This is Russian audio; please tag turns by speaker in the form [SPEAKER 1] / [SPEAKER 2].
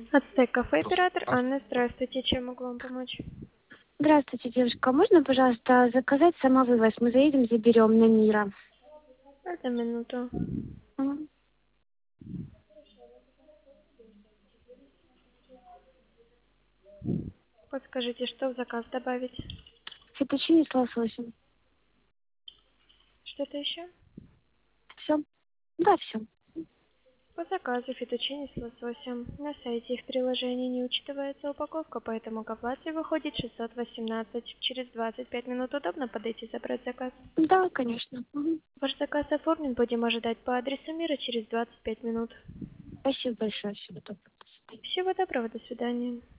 [SPEAKER 1] Ацтек кафе, оператор Анна. Здравствуйте, чем могу вам помочь?
[SPEAKER 2] Здравствуйте, девушка. Можно, пожалуйста, заказать самовывоз? Мы заедем, заберем на Мира.
[SPEAKER 1] Одну минуту.
[SPEAKER 2] Мгм.
[SPEAKER 1] Подскажите, что в заказ добавить?
[SPEAKER 2] Фетtuccine с лососем.
[SPEAKER 1] Что-то еще?
[SPEAKER 2] Все? Да, все.
[SPEAKER 1] По заказу фетучини с лососем. На сайте и в приложении не учитывается упаковка, поэтому к оплате выходит 618. Через 25 минут удобно подойти и забрать заказ.
[SPEAKER 2] Да, конечно. Мгм.
[SPEAKER 1] Ваш заказ оформлен, будем ожидать по адресу Мира через 25 минут.
[SPEAKER 2] Спасибо большое. Всего доброго. До свидания.
[SPEAKER 1] Всего доброго, до свидания.